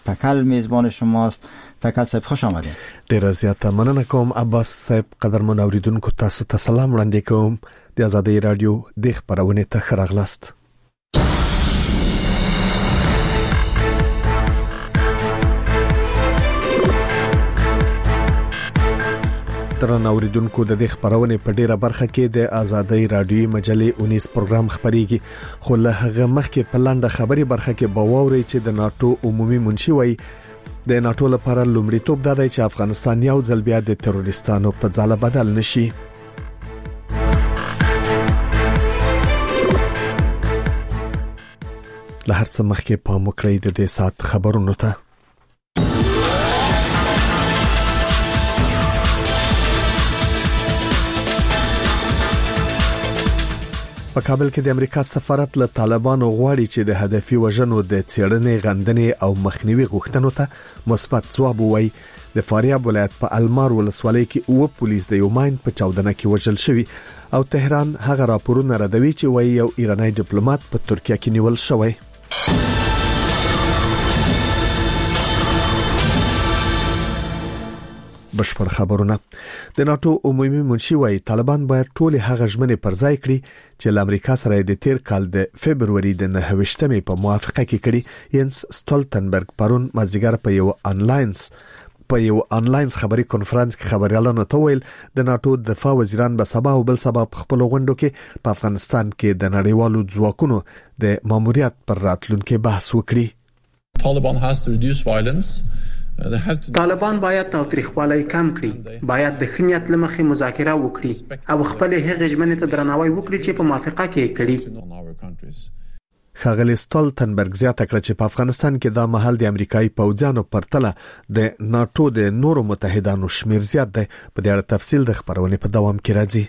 تکل میزبان شماست. تکل صاحب خوش آمدید. ډیر زیاته مننه کوم عباس صاحب. قدرمن اوریدونکو تاسو ته سلام وړاندې کوم. د آزادۍ رادیو د خبرونه ته ښه راغلاست. درنو اوریدونکو د دې خبرونه په ډیره برخه کې د آزادۍ رادیو مجلې 19 پروګرام خبريږي، خو له هغه مخکې په لاندې خبري برخه کې باوري چې د ناتو عمومي منشي وای د ناتو لپاره لومړیتوب دی چې افغانستان یو ځل بیا د تروریستانو په ځاله بدل نشي. له هر څه مخکې پام وکړئ د دې سات خبرونو ته. په کابل کې د امریکا سفارت له طالبانو غواړي چې د هدفي وژنو د څېړنې غندنې او مخنیوي غوښتنو ته مثبت ځواب ووایي. د فاریاب ولایت په المار ولسوالۍ کې اوه پولیس د یو ماین په چاودنه کې وژل شوي او تهران هغه راپورونه ردوي چې وایي یو ایرانی ډیپلوماټ په ترکیه کې نیول شوی. بشپړ خبرونه. د ناتو عمومي منشي وایي طالبان باید ټول هغه ژمنې پر ځای کړي چې له امریکا سره د تیر کال د فبرवरी د 9 په موافقه کې کړي. ینس سټولټنبرګ پرون مازیګر په یو آنلاین خبري کانفرنس کې خبريالانو ته ویل د ناتو دفاع وزیران به سبا او بل سبا په خپل غونډو کې په افغانستان کې د نړیوالو ځواکونو د ماموریت پر راتلونکو بحث وکړي. طالبان باید تاوتریخوالی کم کړي، باید د خنیت لمخې مذاکره وکړي او خپل هغه ژمنې ته درناوی وکړي چې په موافقه کې کړي. ښاغلی سټولټنبرګ زیاته کړه چې په افغانستان کې دا مهال د امریکایي پوځیانو پرتله د ناتو د نورو متحدانو شمیر زیات دی. په دې اړه تفصیل د خبرونې په دوام کې راځي.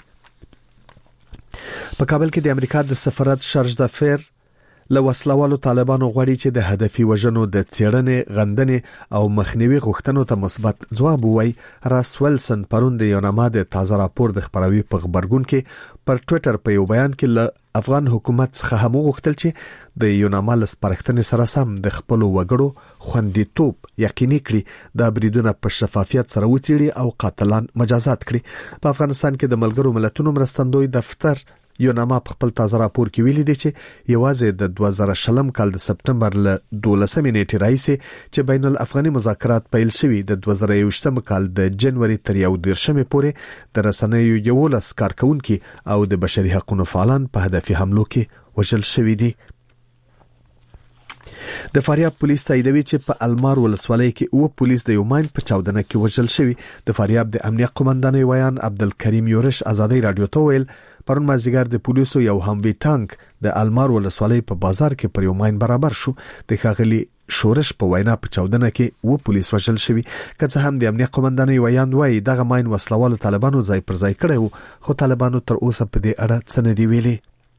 په کابل کې د امریکا د سفارت شارج دافیر له وسلوالو طالبانو غواړي چې د هدفي وژنو د څېړنې غندنې او مخنیوي غوښتنو ته مثبت ځواب ووایي. راس ویلسن پرون د یوناما د تازه راپور د خبروي په خبرګون کې پر ټوئیټر په یو بیان کې له افغان حکومت څخه هم غوښتل چې د یوناما له سپارښتنې سره سم د خپل وګړو خوندیتوب یقیني کړي، د بریدونو په شفافیت سره وڅېړي او قاتلان مجازات کړي. په افغانستان کې د ملګرو ملتونو مرستندوی دفتر یوناما په خپل تازه راپور کې ویلي دی چې یوازې د 2020 کال د سپټمبر له 12 نیټې راځي چې بین الافغاني مذاکرات پیل شوي د 2021 کال د جنوري تر 11 پورې د رسنیو 11 کارکونکو او د بشري حقوقو فعالان په هدفي حملو کې وژل شوي دي. د فاریاب پولیس تاییدوي چې په المار ولسوالۍ کې اوه پولیس د یو ماین په چاودنه کې وژل شوي. د فاریاب د امنیت قومندان ویان عبدالکریم یورش آزادۍ رادیو ته ویل پرون مازیګر د پولیسو یو هموي ټانک د المار ولسوالۍ په بازار کې پر یو ماین برابر شو. د ښاغلي شورش په وینا په چاودنه کې اوه پولیس وژل شوي. که څه هم د امنیت قومندان ویان وایي دغه ماین وسلوالو طالبانو ځای پر ځای کړی خو طالبانو تر اوسه په دې اړه څه نه دی ویلي.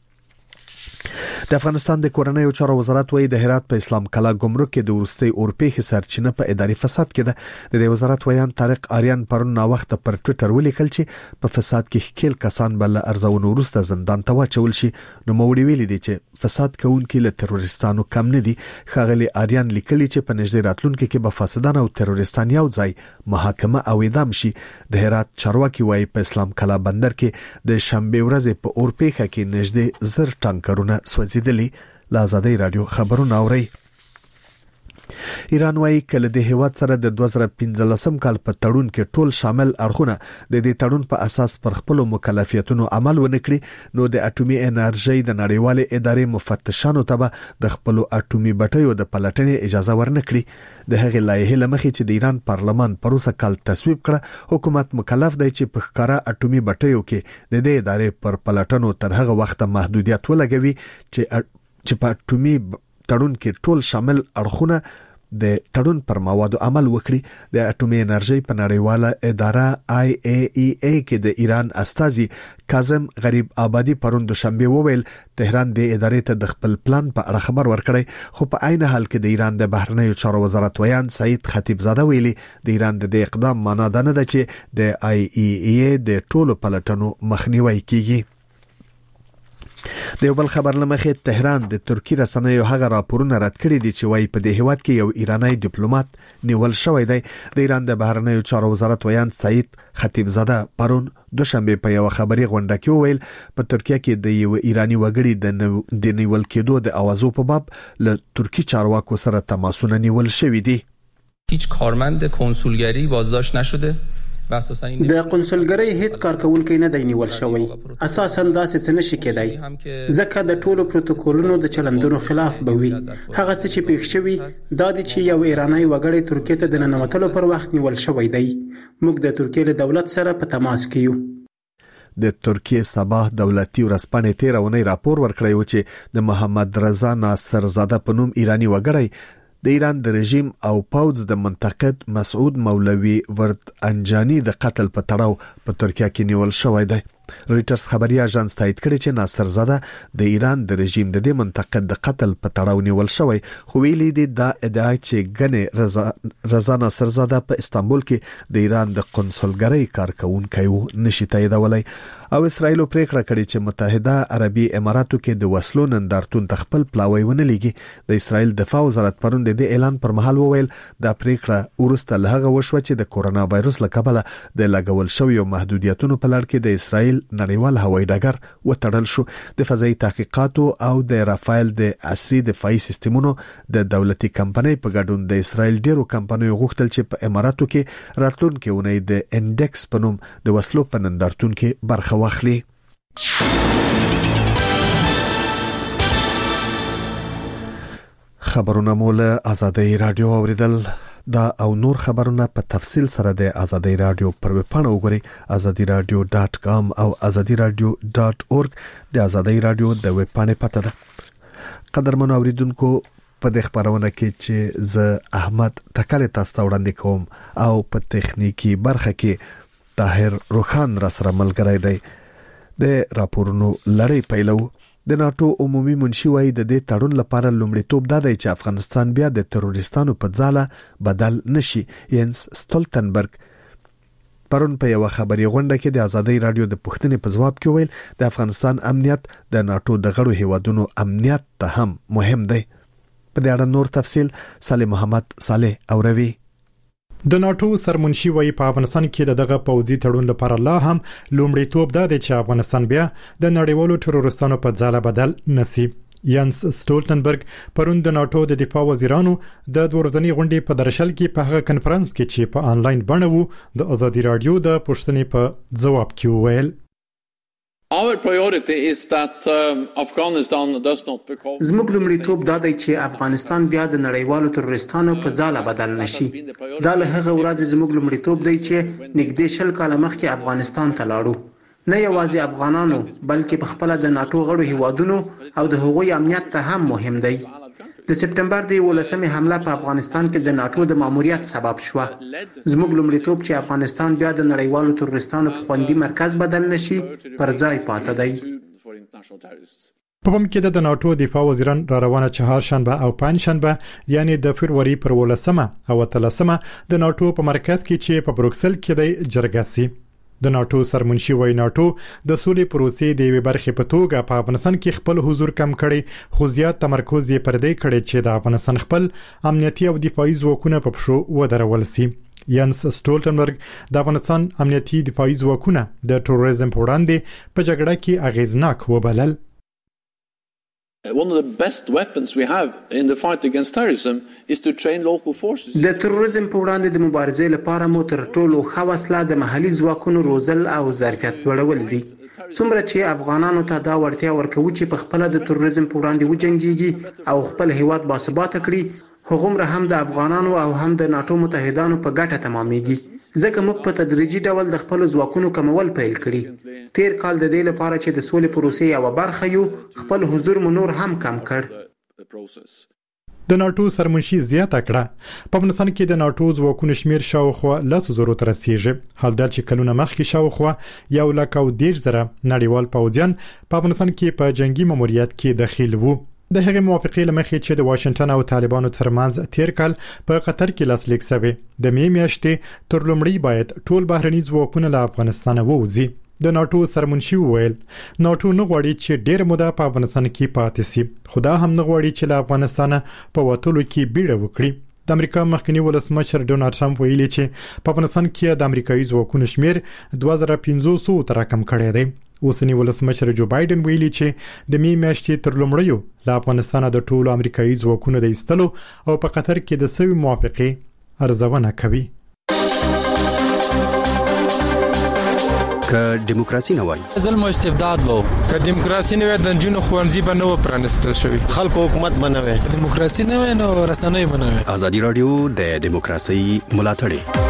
د افغانستان د کورنۍ چارو وزارت وایي د هرات په اسلام کلا ګمرک کې د ورستي اورپېخ سرچینه په اداري فساد کې ده. د دې وزارت ویان طارق آریان پرون نا وخت پر ټوئیټر ولیکل چې په فساد کې ښکیل کسان بل ارزونو وروسته زندان ته واچول شي. نو موړي ویلي دي چې فساد کوونکي له تروریستانو کم نه دي. ښاغلي آریان لیکلي چې په نږدې راتلونکو کې به فاسدان او تروریستان یو ځای محاکمه او اعدام شي. د هرات چارواکي وایي په اسلام کلا بندر کې د شنبه ورځې په اورپېخ کې نږدې 1000 ټانکرونه سوځیدلي. له آزادۍ رادیو خبرونه اوري. ایران وايي کله د هیواد سره د 2015 کال په تړون کې ټول شامل اړخونه د دې تړون په اساس پر خپل مکلفیتونو عمل ونکړي نو د اټومي انرژي د نړیوالې ادارې مفتشانو ته د خپل اټومي بټیو د پلټنې اجازه ورنکړي. د هغې لایحې لمخې چې د ایران پارلمان پروسه کال تصویب کړه حکومت مکلف دی چې په ښکارا اټومي بټیو کې د دې ادارې پر پلټنو تر هغه وخت محدودیت ولګوي چې په اټومي تړون کې ټول شامل اړخونه د تړون پر موادو عمل وکړي. د اټومي انرژي په نړیواله اداره IAEA کې د ایران استازي کاظم غریب آبادی پرون دوشنبه وویل تهران د ادارې ته د خپل پلان په اړه خبر ورکړی خو په عین حال کې د ایران د بهرنیو چارو وزارت ویان سعید خطیبزاده ویلي د ایران د اقدام معنا ده نه ده چې د IAEA د ټولو پلټنو مخنیوي کیږي. د یو بل خبر لمخې تهران د ترکی رسنیو هغه راپورونه رد کړي دي چې وايي په دې هیواد کې یو ایرانی ډیپلوماټ نیول شوی دی. د ایران د بهرنیو چارو وزارت ویان سعید خطیبزاده پرون دوشنبه په یو خبري غونډه کې ویل په ترکیه کې د یو ایرانی وګړي د نیول کېدو د اوازو په باب له ترکی چارواکو سره تماسونه نیول شوی دي. هیچ کارمند کنسولگری بازداشت نشده. د قنصلګری هیڅ کارکونکو نه دی نیول شوی. اساسا داسې څه نشي کېدای ځکه د ټولو پروتوکولونو د چلندونو خلاف به وي. هغه څه چې پیښ شوی دا دی چې یو ایرانی وګړی ترکیه ته د ننوتلو پر وخت نیول شوی دی. موږ د ترکیه له دولت سره په تماس کې یو. د ترکیه صباح دولتي ورځپاڼې 13 اونۍ راپور ورکړی و چې د محمد رضا ناصرزاده په نوم ایرانی وګړی د ایران د رژیم او پوځ د منتقد مسعود مولوی ورد انجانی د قتل په تړاو په ترکیه کې نیول شوی دی. رويټرز خبري اژانس تایید کړی چې ناصرزاده د ایران د رژیم د دې منتقد د قتل په تړاو نیول شوی، خو ویلي دی دا ادعا چې ګنې رضا ناصرزاده په استانبول کې د ایران د قنصلګری کارکونکو نشي تاییدولای. او اسرائیل پریکړه کړې چې متحده عربي اماراتو کې د وسلو نندارتون تخپل پلاوی ونه لګي. د اسرائیل دفاع وزارت پرون د اعلان پر مهال وویل دا پریکړه ورسته لهغه وشو چې د کورونا وایروس لکبله د لګول شویو محدودیتونو په لړ کې د اسرائیل نړیوال هوایي ډګر وتړل شو. د فضایي تحقیقاتو او د رافایل د عصري دفاعي سیستمونو د دولتي کمپنۍ په ګډون د اسرائیل ډیرو کمپنیو غوښتل چې په اماراتو کې راتلونکي ونې د انډکس په نوم د وسلو په نندارتون کې برخه واخلي. خبرونه مول آزادۍ رادیو اوریدل. دا او نور خبرونه په تفصیل سره د آزادۍ رادیو پر ویب پاڼه وګورئ azadiradio.com او azadiradio.org. د آزادۍ رادیو د ویب پاڼې پته ده. قدرمنو اوریدونکو په دې خبرونه کې چې ز احمد تکل تاسو ته وړاندې کوم او په تخنیکی برخه کې طاهر روخان را سره ملګری دی. د راپورونو لړۍ پیلو. د ناتو عمومي منشي وايي د دې تړون لپاره لومړیتوب دا دی چې افغانستان بیا د تروریستانو په ځاله بدل نشي. ینس سټولټنبرګ پرون په یو خبري غونډه کې د آزادۍ رادیو د پوښتنې په جواب کې ویل د افغانستان امنیت د ناتو د غړو هیوادونو امنیت ته هم مهم دی. په دې اړه نور تفصیل صالح محمد صالح اوروي. د ناتو سرمنشي وایي په افغانستان کې دغه پوځي تړون لپاره لا هم لومړیتوب دا دی چې افغانستان بیا د نړیوالو تروریستانو په ځاله بدل نشي. ینس سټولټنبرګ پرون د ناتو د دفاع وزیرانو د دورځنی غونډې په درشل کې په هغه کنفرانس کې چې په آنلاین بڼه وو د آزادۍ رادیو د پوښتنې په جواب کې ویل Our priority is that Afghanistan does not become. زموږ لومړیتوب دا دی چې افغانستان بیا د نړیوالو تروریستانو په ځاله بدل نشي. دا له هغه ورځې زموږ لومړیتوب دی چې نږدې 10 کاله مخکې افغانستان ته لاړو. نه یوازې افغانانو بلکې په خپل د ناتو غړو هیوادونو او د هغوی امنیت ته هم مهم دی. د سپټمبر د 11مې حمله په افغانستان کې د ناتو د ماموریت سبب شو. زموږ لومړیتوب چې افغانستان بیا د نړیوالو تروریستانو په خوندي مرکز بدل نشي پر ځای پاتې دی. په پم کې د ناتو دفاع وزیران را روانه چهارشنبه او پنځشنبه یعنی د فروری پر 18 او 13 د ناتو په مرکز کې چې په بروکسل کې د جرګه سي. د ناتو سرمنشي وای ناتو د سولې پروسې د یوې برخې په توګه په افغانستان کې خپل حضور کم کړي، خو زیات تمرکز یې پر دې کړی چې د افغانستان خپل امنیتي او دفاعي ځواکونه په پښو ودرول سي. ینس سټولټنبرګ د افغانستان امنیتي دفاعي ځواکونه د تروریزم په وړاندې په جګړه کې اغیزناک وبلل. One of the best weapons we have in the fight against terrorism is to train local forces. د تروریزم په وړاندې د مبارزې لپاره مو تر ټولو ښه وسله د محلي ځواکونو روزل او ظرفیت لوړول دي. څومره چې افغانانو ته دا ورتیا ورکوي چې په خپل د تروریزم په وړاندې وجنګيږي او خپل هیواد باثباته کړي، هغومره هم د افغانانو او هم د ناتو متحدانو په ګټه تمامېږي. ځکه موږ په تدریجي ډول د خپل ځواکونو کمول پیل کړي. تیر کال د دې لپاره چې د سولې پروسې یو برخه یو خپل حضور منور هم کم کړ. د ناتو سرمنشي زیاته کړه په افغانستان کې د ناتو ځواکونو شمیر شاوخوا 100,000 ته رسیږي. حال دا چې کلونه مخکې شاوخوا 1,10,000 نړیوال پوځیان په افغانستان کې په جنگي ماموریت کې داخل وو. د هغې موافقې لمخې چې د واشنگټن او طالبانو ترمنځ تیر کال په قطر کې لاسلیک شوی د می میاشتې تر لومړی باید ټول بهرني ځواکونه له افغانستان ووځي. د ناتو سرمنشي وویل ناتو نه غواړي چې ډېر موده په افغانستان کې پاتې شي، خدا هم نه غواړي چې له افغانستان په وټولو کې بیړه وکړي. د امریکا مخکنی ولسمشر ډونالد ټرمپ ویلي چې په افغانستان کې د امریکایي ځواکونو شمیر 2500 تر رقم کړی دی. اوسنی ولسمشر جو بایدن ویلي چې د می میاشتې تر لومړیو له افغانستان د ټولو امریکایي ځواکونو د ایستلو او په قطر کې د سوي موافقه ارزونه کوي. که دیموکراسي نه وای ظلم او استبداد وو، که دیموکراسي نه وای د جنونو خوانزي به نه و پرانستل شوی، خلکو حکومت به نه وای، دیموکراسي نه وای نو رسنۍ به نه وای. ازادي رادیو د دیموکراسي ملاتړ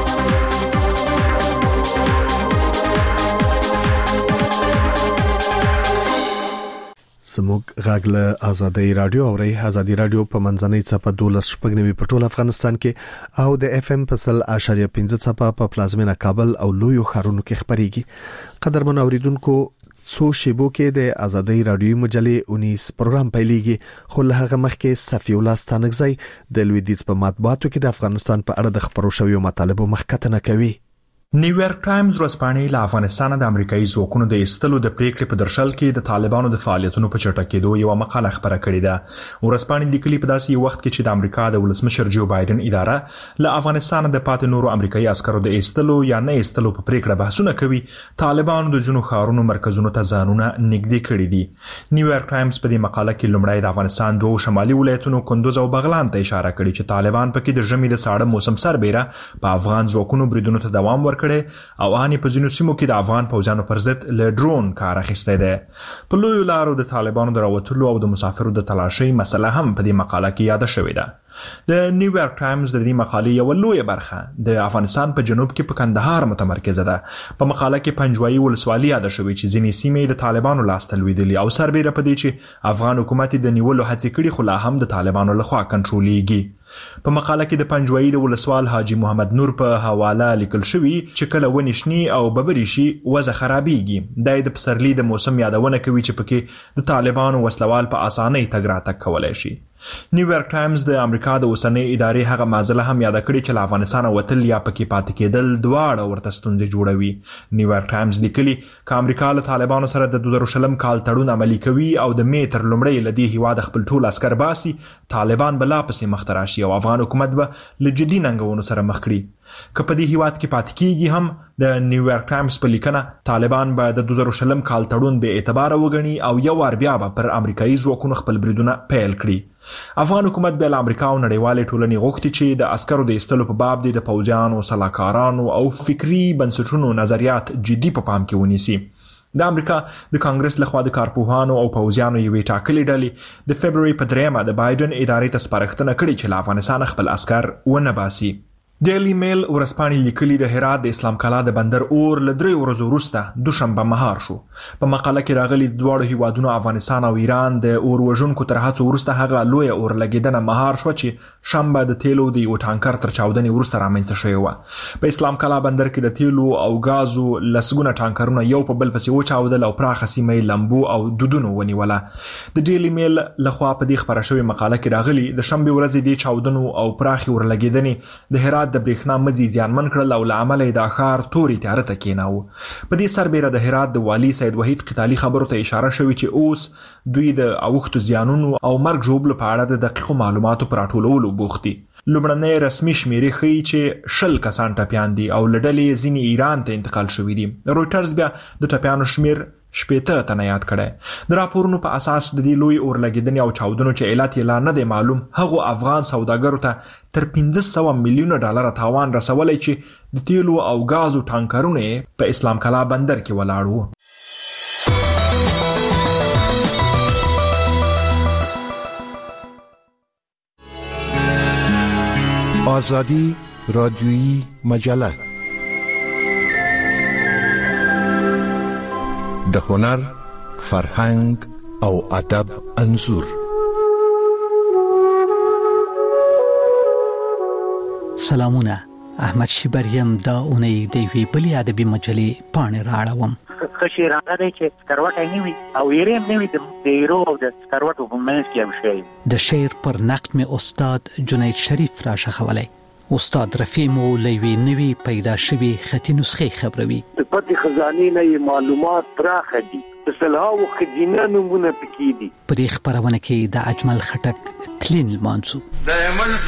سموږ غاغله ازادي رادیو او ازادي رادیو په منځنۍ صفه 12 په ټول افغانستان کې او د اف ام په 1.5 صفه په پلازمینه کابل او لویو ښارونو کې خبريږي. قدرمن اوریدونکو څو شیبو کې د ازادي رادیو مجلې 19 پروګرام پیلېږي، خو له هغه مخکې صفي الله ستانګزی د لویدیځ په مطبوعاتو کې د افغانستان په اړه د خبرو شویو مطالبو مخکتنه کوي. نیویارک ټایمز ورځپاڼې له افغانستان د امریکایي ځواکونو د ایستلو د پریکړې په درشل کې د طالبانو د فعالیتونو په چټکېدو یو مقاله خبره کړې ده. ورځپاڼې لیکلي په داسې یو وخت کې چې د امریکا د ولسمشر جو بایدن اداره له افغانستان د پاتې نورو امریکایي عسکرو د ایستلو یا نه ایستلو په پریکړه بحثونه کوي، طالبانو د جنو ښارونو مرکزونو ته ځانونه نږدې کړي دي. نیویارک ټایمز په دې مقاله کې لومړی د افغانستان دوه شمالي ولایتونو کندوز او بغلان ته اشاره کړې چې طالبان پکې د ژمي د ساړه موسم سربېره په افغان ځواکونو بریدونو ته دوام ورکړي او په ځینو سیمو کې د افغان پوځیانو پر ضد له ډرون کار اخیستی دی. په لویو لارو د طالبانو د راوتلو او د مسافرو د تلاشۍ مسله هم په دې مقاله کې یاده شوې ده. د نیویارک ټایمز د دې مقالې یو لویه برخه د افغانستان په جنوب کې په کندهار متمرکزه ده. په مقاله کې پنجوایي ولسوالۍ یاده شوې چې ځینې سیمې د طالبانو لاسته لوېدلې او سربېره په دې چې افغان حکومت د نیولو هڅې کړي خو لا هم د طالبانو لخوا کنټرولېږي. په مقاله کې د پنجوایي د ولسوال حاجی محمد نور په حواله لیکل شوی چې کله ونی شنی او ببري شي وضع خرابېږي. د پسرلي د موسم یادونه کوي چې پکې د طالبانو وسلوال په اسانۍ تګ راتګ کولای شي. نیویارک ټایمز د امریکا د اوسنۍ ادارې هغه معضله هم یاد کړې چې له افغانستان وتل یا پکې پاتې کېدل دواړه ورته ستونزې جوړوي. نیویارک ټایمز لیکلي چې امریکا له طالبانو سره د 2020 کال تړون عملي کوي او د می تر لومړۍ لدی هیواد خپل ټول عسكر باسي، طالبان بلا پسې مخ ته راشي او افغان حکومت به له جدي ننګونو سره مخ کړي. که په دې هیواد کې پاتې کیږي هم د نیویارک ټایمز په لیکنه طالبان به د 2020 کال تړون به اعتبار وګڼي او یو وار بیا به پر امریکایي ځواکونو خپل بریدونه پیل کړي. افغان حکومت به له امریکا او نړیوالې ټولنې غوښتي چې د عسکرو د ایستلو په باب د پوځیانو، سلاکارانو او فکری بنسټونو نظریات جدي په پام کې ونیسي. د امریکا د کانګرس لخوا د کارپوهانو او پوځیانو یوې ټاکلې ډلې د فبرवरी په 3 د بایدن ادارې ته سپارښتنه کړې چې له افغانستان خپل عسكر ونه باسي. ډیلی میل ورځپاڼې لیکلي د هرات د اسلام کلا د بندر اور له 3 ورځو وروسته دوشنبه مهار شو. په مقاله کې راغلي د دواړو هیوادونو افغانستان او ایران د اور وژونکو تر هڅو وروسته هغه لوی اور لګیدنه مهار شو چې شنبه د تیلو د یو ټانکر تر چاودنې وروسته رامنځته شوی و. په اسلام کلا بندر کې د تیلو او غازو لسګونه ټانکرونه یو په بل پسې وچاودل او پراخه سیمه لمبو او دودونو ونیوله. د ډیلی میل لخوا په دې خبره شوی مقاله کې راغلي د شنبه ورځ د چاودنو او پراخي اور لګیدنې د هرات د برېښنا مزي زیانمن کړل او له امله د ښار توري تیاره ته کېناو. په دې سربېره د هرات د والی سید وحید قتالي خبرو ته اشاره شوې چې اوس دوی د اوښتو زیانونو او مرګ ژوبلو په اړه د دقیقو معلوماتو پر راټولولو بوخت دي. لومړنۍ رسمي شمیرې ښیي چې 10 کسان ټپیان دي او له ډلې ځینې ایران ته انتقال شوي دي. رویټرز بیا د ټپیانو شمیر 18 تنه یاد کړي. د راپورونو په اساس د دې لوی اور لګیدنې او چاودنو چې علت یې لا نه دی معلوم، هغه افغان سوداګرو ته تر 500 میلیونه ډالر تاوان رسولای چې د تیلو او غازو ټانکرونه په اسلام کلا بندر کې ولاړ وو. آزادی رادیویی مجله د هنر، فرهنګ او ادب انځور. سلامونه، احمد شیبریم دا اونۍ د وی بلې ادبي مجلې پاڼې راړوم. خشیرانه دی چې سکروټه نیوي او یې نیوي د هیرو او د سکروټو په منځ کې هم شي. د شعر پر نقد می استاد جنید شریف را شخولای. استاد رفیمو لوي نوي پیدا شوی خطي نسخه خبروي د پټي خزانه نه معلومات پراخه دي د سلهاو خزینه نمونه پکې دي په دې خبرونه کې د اجمل خټک تلین المانسو